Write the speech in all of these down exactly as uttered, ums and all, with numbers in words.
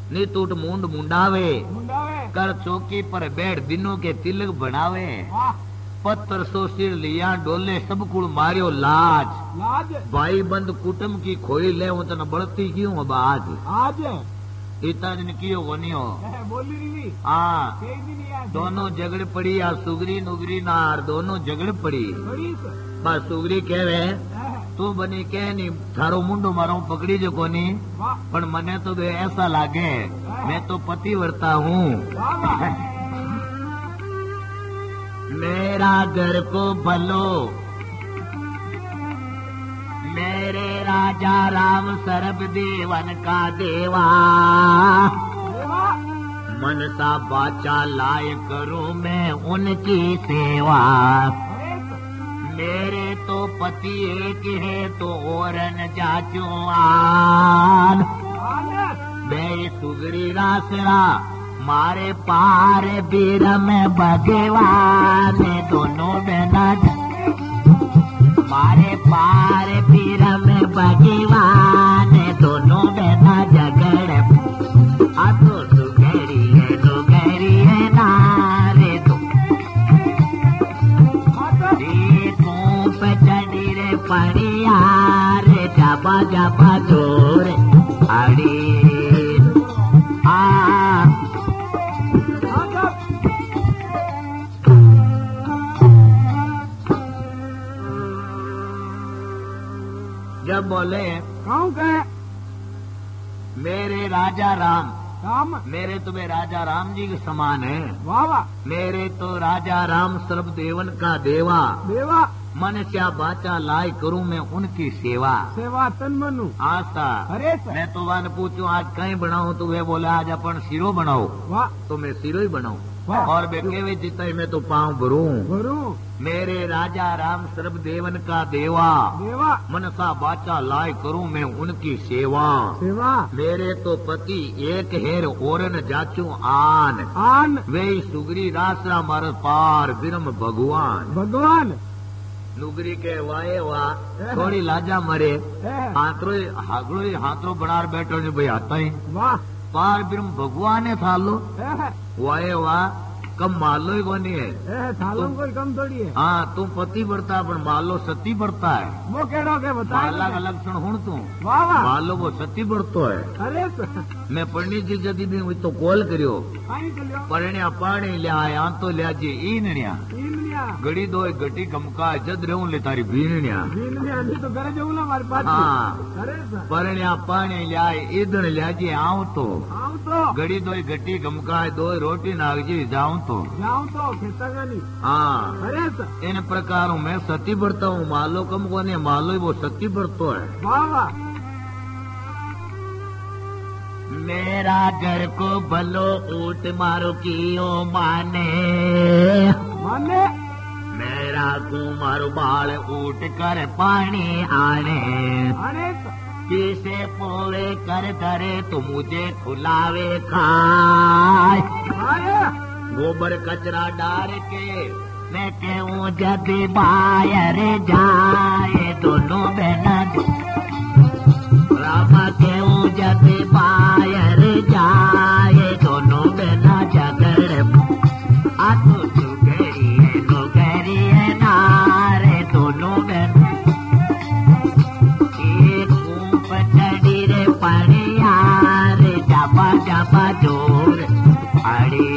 नी टूट मुंड मुंडावे, मुंडावे कर चौकी पर बैठ दिनों के तिलक बनावे। वाह पत्थर सो सिर लिया डोले सब कुल मारियो लाज, लाज भाई बंद कुटुम की खोई ले तन बढ़ती क्यों अब आज। आज इतना दिन कियो कोनी हो बोली नहीं हाँ कई दिन याद दोनों झगड़ पड़ी आ सुगरी नुगरी नार दोनों झगड़ पड़ी। बड़ी बस सुगरी कहवे तू बनी कह नी थारो मुंडो मारो पकड़ी जो कोनी वाह पण मने तो बे ऐसा लागे मैं तो पतिव्रता हूँ। वाह मेरा घर को भलो मेरे राजा राम सरब देवन का देवा, मनसा बाचा लाय करूं मैं उनकी सेवा। मेरे तो पति एक है तो और न जाचो आन, बे सुगरी रासरा मारे पार बीर में भगवान दोनों बहना मारे पार बीर में भगवान दोनों बहना झगड़ आ तो सुगरी है सुगरी है नारे तो तू पे चढ़ी रे पड़िया रे जाबा जाबा जोर अड़ी आ जब बोले कौन कहे मेरे राजा राम राम मेरे तुम्हें राजा राम जी के समान है। वाह वाह मेरे तो राजा राम सर्व देवन का देवा, देवा मन क्या बाचा लाई करूं मैं उनकी सेवा। सेवा तन मनु आस्था अरे मैं तो वन पूछूं आज कहीं बनाऊं तो वे बोले आज अपन सिरो बनाओ वाह तो मैं सिरो ही बनाऊं वाह। और बेके वे जितना ही मैं तो पाँव भरूं। गुरु मेरे राजा राम सर्व देवन का देवा, देवा मनसा बाचा लाय करूं मैं उनकी सेवा। सेवा मेरे तो पति एक हेर ओरन जाचू आन, आन वे सुगरी रासरा मार पार बिरम भगवान। भगवान नुगरी के वाए वाह थोड़ी लाजा मरे हाथरो हागड़ो हाथरो बनार बैठो ने भाई आता ही वाह पार बिरम भगवान है था लो वाए वाह कम मालो ही कोनी है थालों कोई कम थोड़ी है। हाँ तू पति बढ़ता पर मालो सती बढ़ता है। वो केड़ो के बता अलग अलग क्षण हूं तू वाह वाह मालो वो सती बढ़तो है। अरे मैं पढ़नी जी जदी भी तो कॉल करियो आई चलियो पढ़निया पानी लिया या तो लिया जी ईननिया ईननिया घड़ी दो घटी गमका जद रहूं ले तारी बीननिया ईननिया नहीं तो करे जाऊं ना हमारे पास। हाँ अरे पढ़निया पानी लिया ईदन लिया जी आऊं तो आऊं तो घड़ी दो घटी गमका दो रोटी नाग जी जाऊं तो जाऊं तो खेता नहीं। हाँ अरे इन प्रकार मैं सती बढ़ता हूँ मालो कम को नहीं मालो ही वो सती बढ़तो है। वाह वाह मेरा घर को भलो ऊट मारो कियो माने, माने मेरा को मारो बाल ऊट कर पानी आने। अरे किसे पोवे कर धरे तो मुझे खुलावे खाए, अरे गोबर कचरा डार के मैं कहूँ जब बाहर जाए दोनों बहना रामा कहूँ जब बाहर जाए दोनों बहना झगड़ आ तो सुगरी है सुगरी है नारे दोनों बहना एक ऊप चढ़ी रे पड़िया रे जापा जापा जोर अड़ी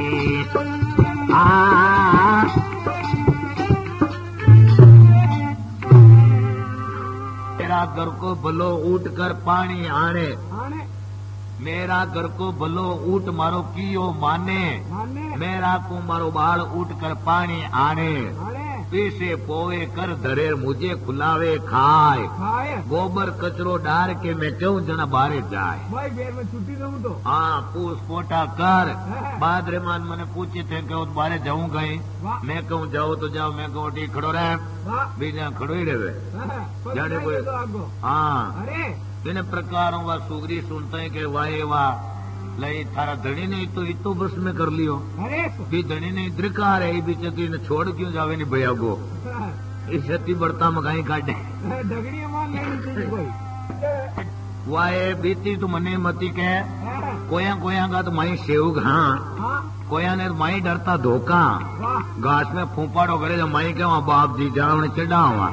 मेरा घर को भलो उठ कर पानी आने, आने मेरा घर को भलो उठ मारो कियो माने, माने मेरा को मारो बाल उठ कर पानी आने। अरे पीसे पोवे कर धरे मुझे खुलावे खाए, खाए गोबर कचरो डार के मैं क्यों जना बाहर जाए। भाई बेर में छुट्टी दूं तो हाँ पूछ पोटा कर बाद रेमान मैंने पूछे थे कि बाहर जाऊं गई वाह मैं कहूँ जाओ तो जाओ मैं कहूँ ठीक खड़ो रहे वाह बीजा खड़ो ही रहे जाने जाने कोई तो आपको। हाँ अरे इन प्रकारों का सुगरी सुनते हैं कि वाहे वाह लई थारा धनी ने तो इतो बस में कर लियो अरे भी धनी ने द्रिकार है बीच तीन छोड़ क्यों जावे नहीं भैया को इस छती बढ़ता मकाई काटे डगड़ी मार लेनी चाहिए कोई वाए बीती तो मने मती के है। कोया कोया का तो माई सेव हाँ हाँ, कोया ने तो माई डरता धोखा वाह, घास में फूफाड़ो करे तो माई के वहाँ बाप जी जावण चढ़ावा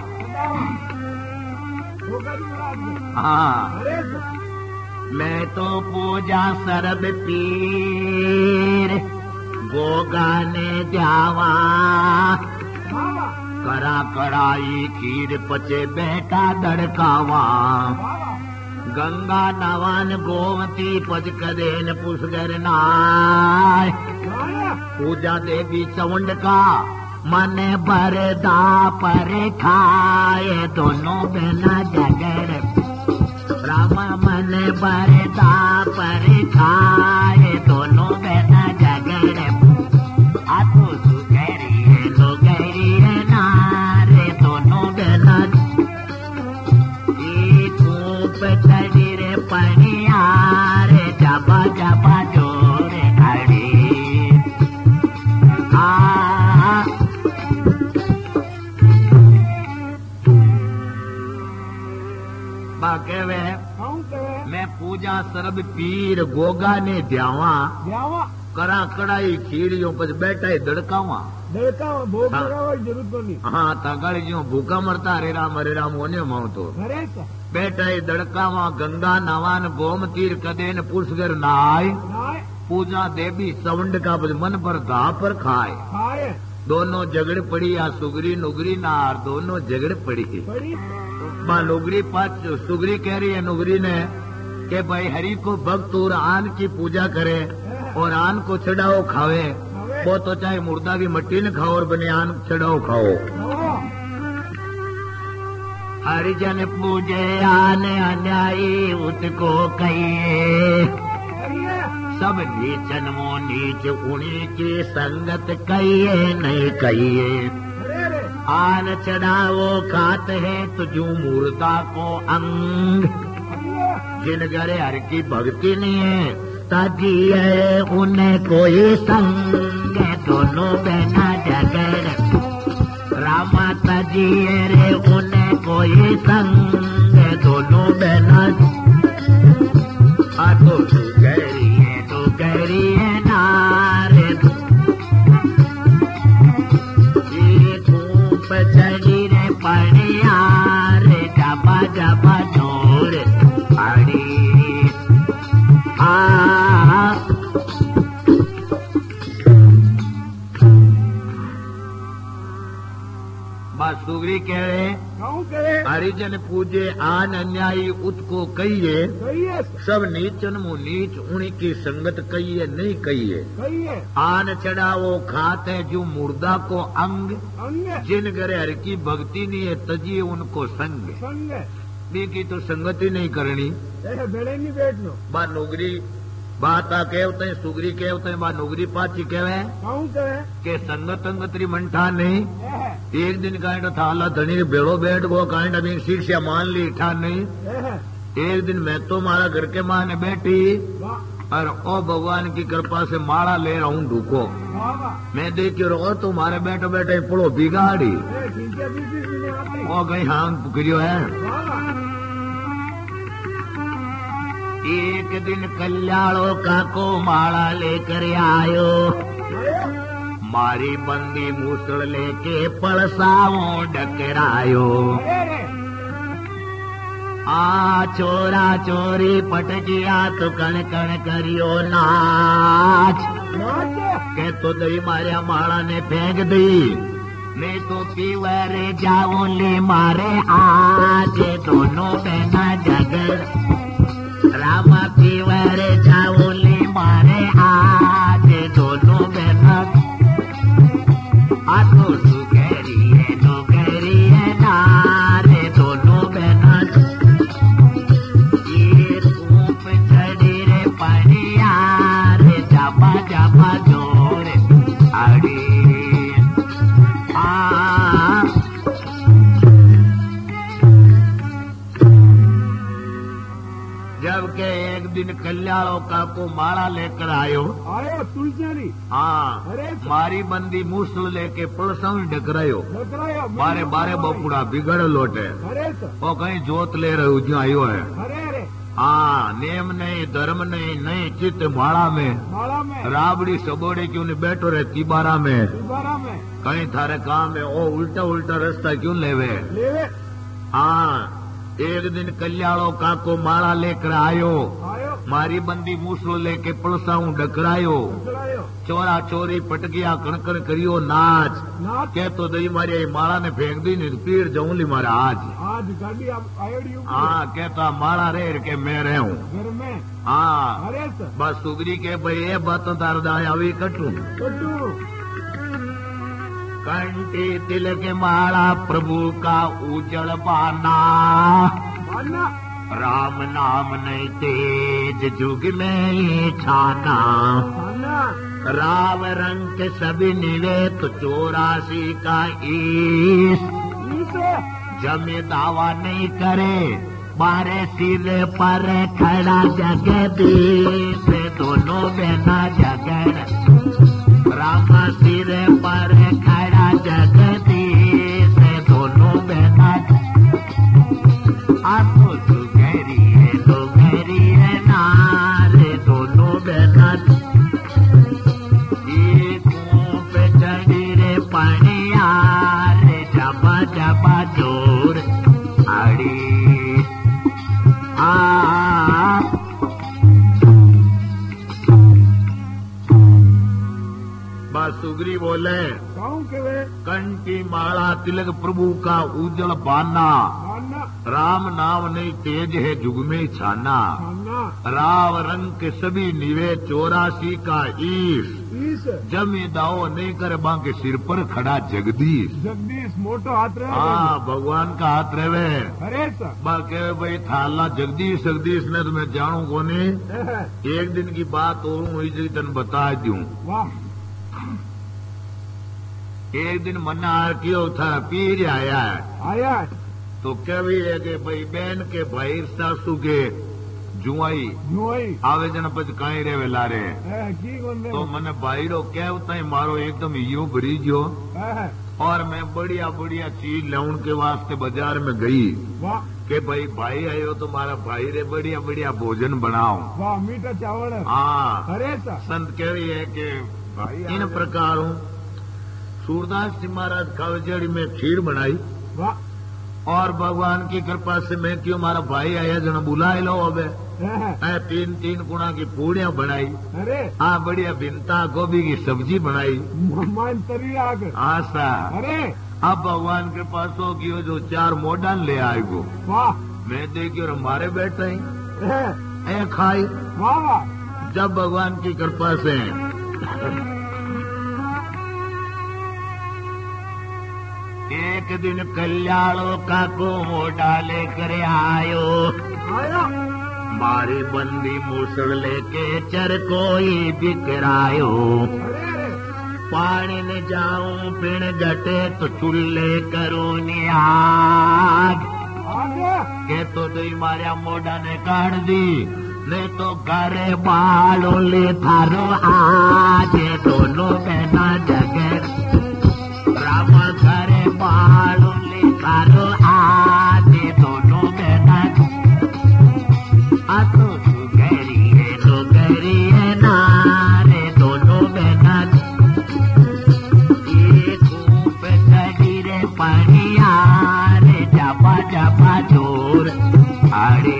होगा जी महाराज ने। हाँ अरे तो, मैं तो पूजा सरब पीर गोगा ने जावा वाह, वाह, करा कड़ाई खीर पचे बेटा दड़कावा वाह, गंगा नवान गोमती पज कदेन पुष्कर नाय वाह, पूजा देवी चवंड का मन बरदा पर खाए दोनों बिना जगड़ रामा मन बरदा पर खाए दोनों बिना जगड़ आ तो सुगरी है लो गरी है नारे दोनों बिना धूप चढ़ी रे पनिया रे जबा जबा जोरे खड़ी आ बाके वे कहूँ के, मैं पूजा सरब पीर गोगा ने ध्यावा जावा, करा कड़ाई खीड़ियों पर बैठा है दड़कावा देखा भोग हाँ। लगावा की जरूरत तो नहीं। हाँ तगड़ जो भूखा मरता हरे राम हरे राम होने माऊ तो अरे तो, बैठा है दड़कावा गंगा नवान गोम तीर कदेन पुष्कर नाय नाय, पूजा देवी सवंड का मन पर धा पर खाए खाए, दोनों झगड़ पड़ी या सुगरी नुगरी नार दोनों झगड़ पड़ी बड़ी, माँ नुगरी पाच सुगरी कह रही है नुगरी ने कि भाई हरि को भक्त और आन की पूजा करे और आन को चढ़ाओ खावे वो तो चाहे मुर्दा की मट्टी न खाओ और बने आन चढ़ाओ खाओ वाह, हरिजन पूजे आन अन्यायी उसको कहिए अरे, सब नीचन वो नीच उन्हीं की संगत कहिए नहीं कहिए अरे, अरे, आन चढ़ावो खात है तुझू मुर्दा को अंग अरे, जिन घरे हर की भक्ति नहीं है ताकि है उन्हें कोई संग दोनों बहना जगड़ रामा तजिए रे उन्हें कोई संग दोनों बहना आ तो तू गहरी है तो गहरी है नारे ये धूप चढ़ी रे पड़िया रे जबा जबा जोड़ पड़ी आ बात सुगरी कह रहे कहूँ के, हरिजन पूजे आन अन्यायी उसको कहिए कहिए, सब नीचन मु नीच उन्हीं की संगत कहिए नहीं कहिए कहिए, आन चढ़ावो खाते जो मुर्दा को अंग अंग, जिन घरे हर की भक्ति नहीं है तजिए उनको संग संग, बी की तो संगति नहीं करनी ऐसे बेड़े नहीं बैठनो। बा नौकरी बात आ कहते हैं सुगरी कहते हैं बा नौकरी पाची कहवे कहूँ के, के संगत अंगतरी मंठा नहीं ऐ, एक दिन कांड था अल्लाह धनी बेड़ो बैठ गो कांड अभी शिक्षा मान ली ठा नहीं ऐ, एक दिन मैं तो मारा घर के माँ ने बैठी वाह, और ओ भगवान की कृपा से माला ले रहा हूँ ढूको वाह, वाह, मैं देखी रो तुम्हारे बैठे बैठे पड़ो बिगाड़ी ऐ, ठीक है, बीच बीच में आती, ओ गई हाँ पुकरियो है वाह, वाह, एक दिन कल्याणो का को माला लेकर आयो आयो, मारी बंदी मूसल लेके पड़साओ डकरायो अरे, अरे, आ चोरा चोरी पटकिया तो कण कण करियो नाच नाच, के तो दई मारिया माला ने फेंक दी मैं तो पीवरे जाऊं ले मारे आज दोनों बहना जगड़ रामा पीवरे जाऊं ले मारे आज दोनों बहना आ तो सुगरी है तो गहरी है नारे दोनों बहना ये धूप चढ़ी रे पनिया रे जाबा जाबा जोरे अड़ी आ जब के एक दिन कल्याणों का को माला लेकर आयो आयो, तुलसियारी, हाँ अरे, मारी बंदी मूसल लेके पुलसम डकरायो डकरायो, बारे बारे बपुड़ा बिगड़ लोटे अरे, तो, वो कहीं जोत ले रहे जो आयो है अरे, अरे, हाँ, नेम नहीं, धर्म नहीं, नहीं चित्त माड़ा में, माड़ा में, राबड़ी सबोड़े क्यों नहीं बैठो रहे तिबारा में, तिबारा में, कहीं थारे काम में ओ उल्टा उल्टा रास्ता क्यों लेवे। लेवे। हाँ, एक दिन कल्याणो काको माड़ा लेकर आयो, आयो, मारी बंदी मूसलो लेके पड़साऊ डकरायो, चलायो, चोरा चोरी पटकिया कणकण करियो नाच, नाच, के तो दई मारी माड़ा ने फेंक दी नहीं पीर जाऊं ली मारा आज। आज गाड़ी आप आयोडी ऊपर, हाँ, कहता माड़ा रे के मैं रहूं। घर में, हाँ, अरे सर, बस सुगरी के भाई ये बातों तार दाया अभी कटू। कटू, कंठी तिलक माला प्रभु का उजल बाना, माना, राम नाम नहीं तेज जुग में छाना, माना, राम रंग के सभी निवे तो चौरासी का ईश, इसे, जमे दावा नहीं करे मारे सिरे पर खड़ा जगदीश, दोनों बेना जगड़ रामा सिरे पर खड़ा जगदीश, दोनों बेना आपको सुगरी है सुगरी है नारे, दोनों बेना पे चढ़ी रे पनिया रे, जबा जबा जोर आड़ी आ सुगरी बोले कहूँ के वे, कंठी माला तिलक प्रभु का उज्जवल बाना, माना, राम नाम नहीं तेज है जुग में छाना, माना, राव रंग के सभी निवे चौरासी का ईश, इस, जमी दाओ नहीं कर बांके सिर पर खड़ा जगदीश। जगदीश मोटो हाथ रहे, हाँ, भगवान का हाथ रहे। अरे सर, बाके भाई थाला जगदीश जगदीश ने तो मैं जानू कोनी, एक दिन की बात और हुई जी तन बता दूं। वाह, एक दिन मन्ना क्यों था पीर आया है, आया, तो क्या भी है कि भाई बहन के भाई सासू के जुआई जुआई, आवे जन पच कहीं रे वेला रे, है, की कौन रे, तो मने भाई रो क्या होता है मारो एकदम यूं भरी जो, है, और मैं बढ़िया बढ़िया चीज लाउन के वास्ते बाजार में गई वाह, कि भाई भाई आयो तो मारा भाई रे बढ़िया बढ़िया भोजन बनाओ। वाह, मीठा चावल, हाँ, अरे सर, संत कह रही है कि भाई इन आवे। प्रकार हूँ सूरदास जी महाराज कावजड़ी में खीर बनाई, वाह, और भगवान की कृपा से मैं क्यों मारा भाई आया जन बुलाए लो अबे, है, ऐ तीन तीन गुणा की पूड़ियां बनाई, अरे, हाँ बढ़िया भिंता गोभी की सब्जी बनाई, मान तरी आग, आशा अरे, अब भगवान के पास हो कि जो चार मोडन ले आए गो, वाह, मैं देखी और हमारे बैठे है, ऐ खाई। वाह, वाह, जब भगवान की कृपा से एक दिन कल्याणों का को मोटा लेकर आयो, आया, मारी बंदी मूसड़ लेके चर कोई बिकरायो, अरे, अरे, पानी न जाऊं पिण घटे तो चूल्हे करो आग, आगे, के तो दई मारिया मोटा ने काट दी, नहीं तो घरे बालों ले थारो आज, दोनों बहना जगह रामा घरे बालों ले थारो आज, दोनों बहना आ तो सुगरी है सुगरी है नारे, दोनों बहना एक ऊप चढ़ी रे पनिया रे, जापा जापा जोर अरे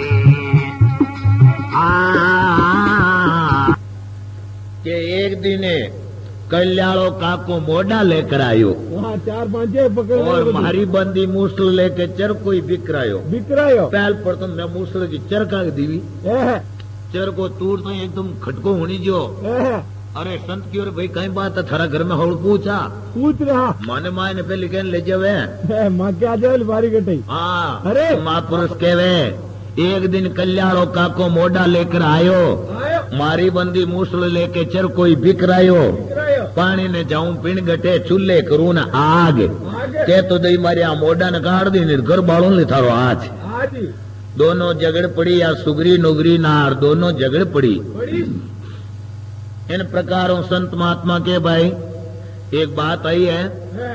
के एक दिन कल्याणो काको मोडा लेकर आयो, वहाँ चार पांचे पकड़ और मारी बंदी मूसल लेके चर कोई बिकरायो, बिकरायो, पहल पर तो मैं मूसल की चर का दीवी, है, चर को तूर तो एकदम खटको होनी जो, है, अरे संत की और भाई कहीं बात है थारा घर में हौल पूछा, पूछ रहा, माने माए ने पहले कहने ले जावे, है, माँ क्या जाए बारी कटाई, हाँ, अरे, महापुरुष कहवे एक दिन कल्याणो काको मोडा लेकर आयो, आयो, मारी बंदी मूसल लेके चर कोई बिकरायो, बिकरायो, पानी ने जाऊं पिण घटे चूल्हे करू न आग, आगे, के तो दई मारी आ मोडा ने काट दी घर बाड़ू ले थारो आज, आज ही, दोनों झगड़ पड़ी या सुगरी नुगरी नार दोनों झगड़ पड़ी। बड़ी, इन प्रकारों संत महात्मा के भाई एक बात आई है, है,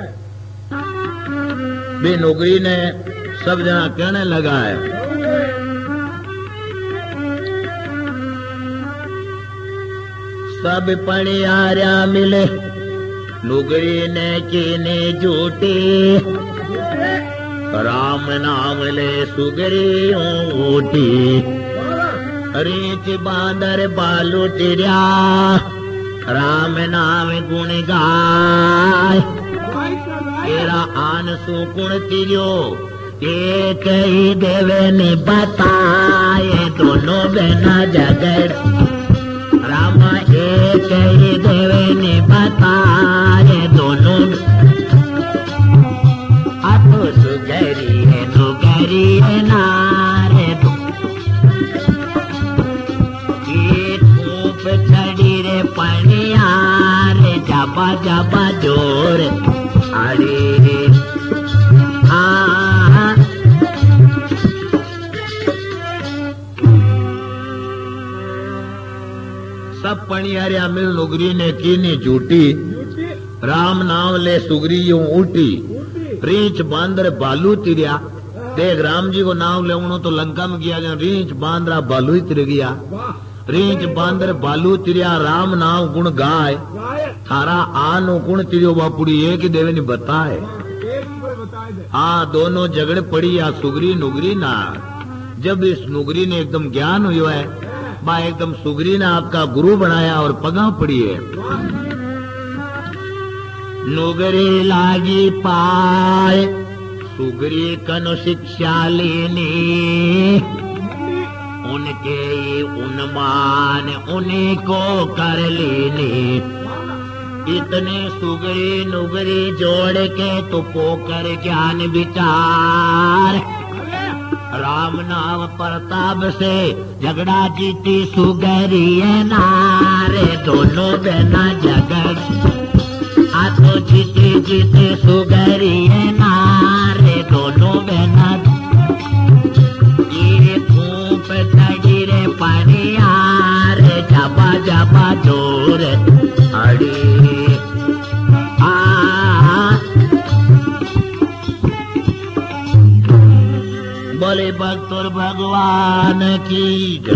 भी नुगरी ने सब जना कहने लगा है सब पणियारा मिले नुगरी ने कीने झूठी राम नाम ले सुगरी ऊटी रीच बांदर बालू तिरिया राम नाम गुण गाय तेरा आन सु गुण तिरियो एक ही देवे ने बताए दोनों बहना झगड़ रामा एक ही देवे ने बताए दोनों अब सुगरी है नुगरी है नारे ये धूप चढ़ी रे पनिया रे जाबा जाबा जोर अरे आ सब पणियारिया मिल नुगरी ने कीनी झूठी राम नाम ले सुगरी यूं उठी रीछ बांदर बालू तिरिया देख राम जी को नाम ले तो लंका में गया रीछ बांदरा बालू तिर गया रीछ बांदर बालू तिरिया राम नाम गुण गाय थारा आनो गुण तिरियो बापुड़ी एक ही देवे ने बताए हाँ दोनों झगड़ पड़ी या सुगरी नुगरी ना जब इस नुगरी ने एकदम ज्ञान हुआ है बा एकदम सुगरी ने आपका गुरु बनाया और पगा पड़ी है नुगरी लागी पाए सुगरी कनु शिक्षा लेनी उनके उन्मान उन्हीं को कर लेनी इतने सुगरी नुगरी जोड़ के तो पोकर ज्ञान विचार राम नाम प्रताप से झगड़ा जीती सुगरी नारे दोनों बहना झगड़ आ तो जीते जीते सुगरी नारे दोनों बहना ये धूप चढ़ी रे पनिया रे जाबा जाबा जोर अड़ी आ बोले भक्त और भगवान की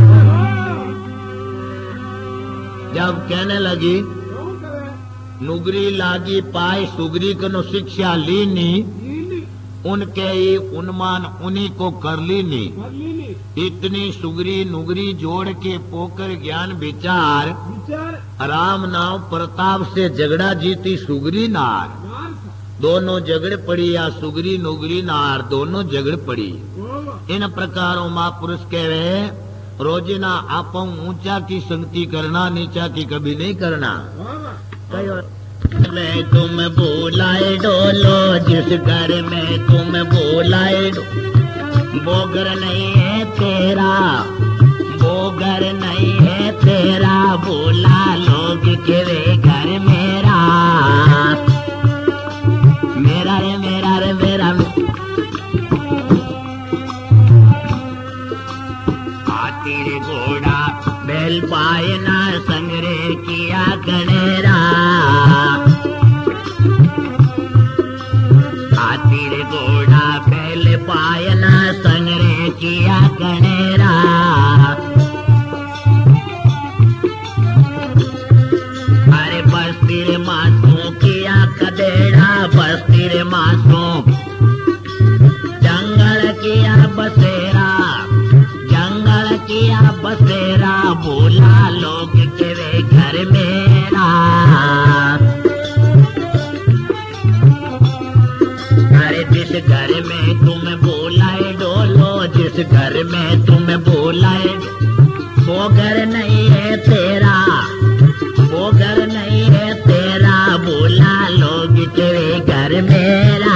जब कहने लगी नुगरी लागी पाए सुगरी कनो शिक्षा लीनी उनके ही उन्मान उन्हीं को कर लीनी इतनी सुगरी नुगरी जोड़ के पोकर ज्ञान विचार राम नाम प्रताप से झगड़ा जीती सुगरी नार दोनों झगड़ पड़ी या सुगरी नुगरी नार दोनों झगड़ पड़ी इन प्रकारों महापुरुष कहे रोजिना आप ऊंचा की संगति करना नीचा की कभी नहीं करना मैं तुम बोलाए डोलो जिस घर में तुम बोलाए वो घर नहीं है तेरा वो घर नहीं है तेरा बोला लोग के वे घर मेरा मेरा रे मेरा रे मेरा हाथी रे घोड़ा बैल पायना संग्रह किया कनेरा हाथी रे घोड़ा बैल पायना संग्रह किया कनेरा अरे बस्ती रे मासूं किया कदेड़ा बस्ती रे मासूं जंगल किया बसेरा जंगल किया बसेरा बोला लोग के वे घर मेरा अरे जिस घर में तुम बोलाए डोलो जिस घर में तुम बोलाए वो घर नहीं है तेरा वो घर नहीं है तेरा बोला लोग के वे घर मेरा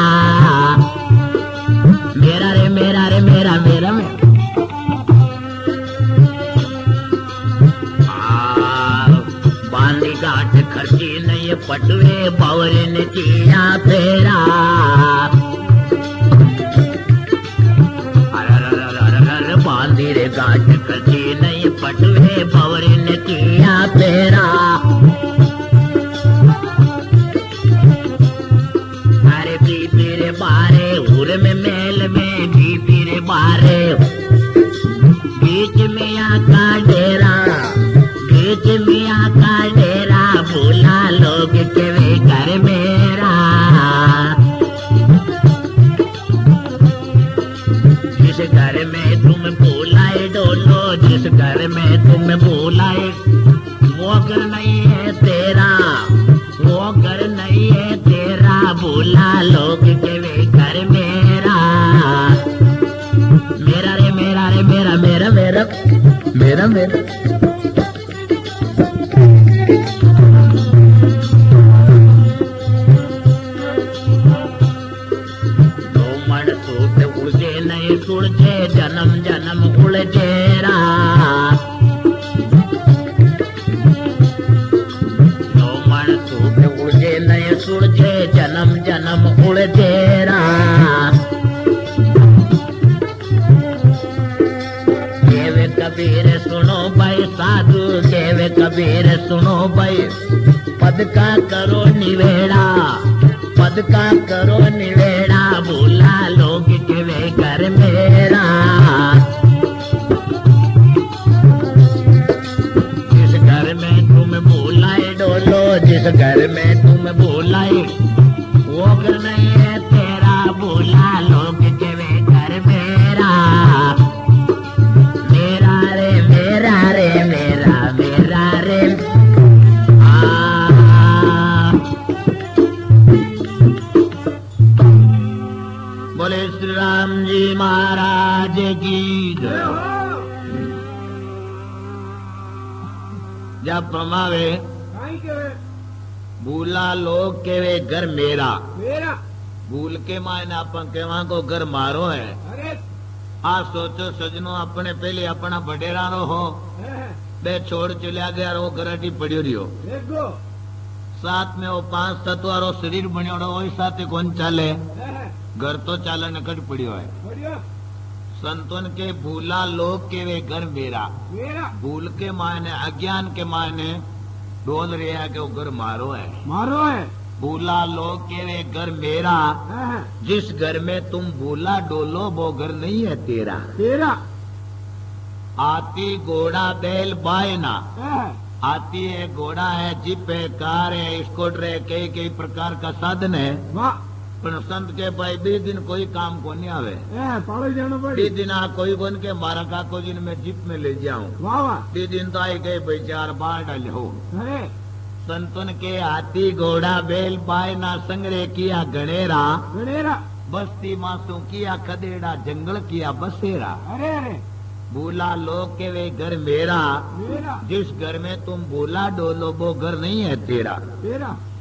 मेरा रे मेरा रे मेरा मेरा मेरा बांधी गांठ खर्ची नहीं पटवे बावरिन किया तेरा बांधी रे गांठ खर्ची नहीं पटवे बावरिन किया तेरा अरे बीबी रे बारे उर में मेल में बीबी रे बारे बीच में आका डेरा बीच में आका डेरा घर मेरा। दो मण सूट उड़जे नहीं सुड़जे जन्म जन्म उलझेरा। दो मण सूट उड़जे नहीं सुड़जे जन्म जन्म उलझेरा। देवे कबीर सुनो भाई साधु देवे कबीर सुनो भाई पद का करो निवेड़ा पद का करो निवेड़ा भूला लोग के वे घर मेरा। जिस घर में तुम भूलाए डोलो जिस घर में तुम भूलाए वो घर नहीं है तेरा भूला लोग के वे घर मेरा। मेरा रे मेरा रे मेरा मेरा रे आ बोले श्री राम जी महाराज की जय। जब फरमावे काई के वे भूला लोग के वे घर मेरा मेरा भूल के मायने अपन के वहां को घर मारो है। अरे आ सोचो सजनो अपने पहले अपना बडेरा रो हो है बे छोड़ चलिया गया वो गराटी पड़ियो रियो देखो साथ में वो पांच तत्व रो शरीर बनियो वही साथ कौन चाले है घर तो चाले नकट पड़ियो है। बढ़िया संतन के भूला लोग के वे घर मेरा मेरा भूल के मायने अज्ञान के मायने डोल रहा के वो घर मारो है। मारो है भूला लोग के वे घर मेरा है जिस घर में तुम भूला डोलो वो घर नहीं है तेरा। तेरा हाथी घोड़ा बैल बायना है हाथी है घोड़ा है जीप है कार है स्कूटर है कई कई प्रकार का साधन है। वाह पर संत के भाई बी दिन कोई काम को नहीं आवे है पाड़ो जाना बी पड़ी दिन आ कोई बन के मारा का को दिन में जीप में ले जाऊं वाह वाह बी दिन तो आई गए भाई चार बार डाले हो। अरे संतन के हाथी घोड़ा बैल बायना संग्रह किया गणेरा गणेरा बस्ती मासू किया खदेड़ा जंगल किया बसेरा। अरे अरे भूला लोग के वे घर मेरा मेरा जिस घर में तुम भूला डोलो वो घर नहीं है तेरा। तेरा